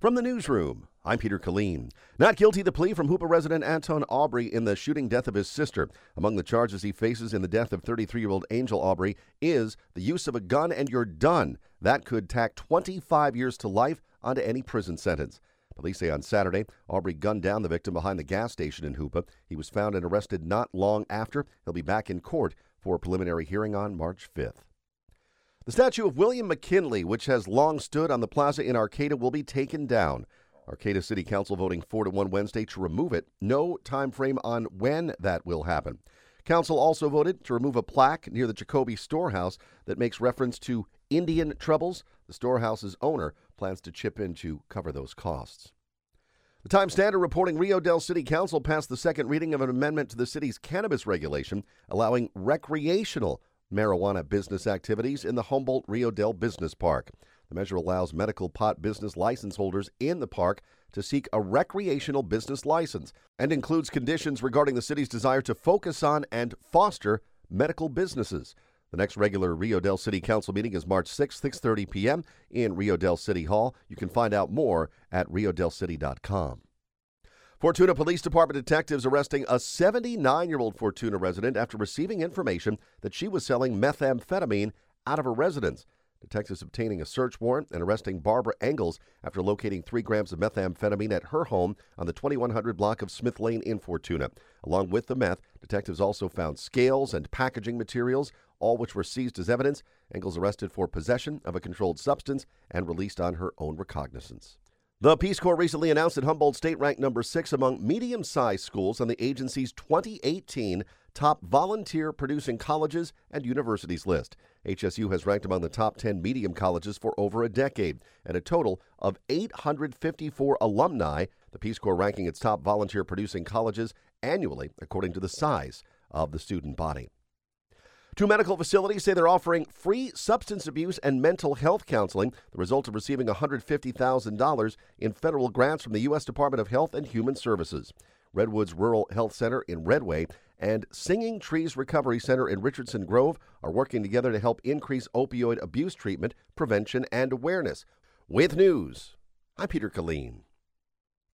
From the newsroom, I'm Peter Killeen. Not guilty the plea from Hoopa resident Anton Aubrey in the shooting death of his sister. Among the charges he faces in the death of 33-year-old Angel Aubrey is the use of a gun and you're done. That could tack 25 years to life onto any prison sentence. Police say on Saturday, Aubrey gunned down the victim behind the gas station in Hoopa. He was found and arrested not long after. He'll be back in court for a preliminary hearing on March 5th. The statue of William McKinley, which has long stood on the plaza in Arcata, will be taken down. Arcata City Council voting 4-1 Wednesday to remove it. No time frame on when that will happen. Council also voted to remove a plaque near the Jacoby Storehouse that makes reference to Indian troubles. The storehouse's owner plans to chip in to cover those costs. The Times-Standard reporting Rio Dell City Council passed the second reading of an amendment to the city's cannabis regulation, allowing recreational marijuana business activities in the Humboldt Rio Dell Business Park. The measure allows medical pot business license holders in the park to seek a recreational business license and includes conditions regarding the city's desire to focus on and foster medical businesses. The next regular Rio Dell City Council meeting is March 6, 6:30 p.m. in Rio Dell City Hall. You can find out more at riodellcity.com. Fortuna Police Department detectives arresting a 79-year-old Fortuna resident after receiving information that she was selling methamphetamine out of her residence. Detectives obtaining a search warrant and arresting Barbara Engels after locating 3 grams of methamphetamine at her home on the 2100 block of Smith Lane in Fortuna. Along with the meth, detectives also found scales and packaging materials, all which were seized as evidence. Engels arrested for possession of a controlled substance and released on her own recognizance. The Peace Corps recently announced that Humboldt State ranked number 6 among medium-sized schools on the agency's 2018 top volunteer-producing colleges and universities list. HSU has ranked among the top 10 medium colleges for over a decade, and a total of 854 alumni. The Peace Corps ranking its top volunteer-producing colleges annually, according to the size of the student body. 2 medical facilities say they're offering free substance abuse and mental health counseling, the result of receiving $150,000 in federal grants from the U.S. Department of Health and Human Services. Redwoods Rural Health Center in Redway and Singing Trees Recovery Center in Richardson Grove are working together to help increase opioid abuse treatment, prevention, and awareness. With news, I'm Peter Killeen.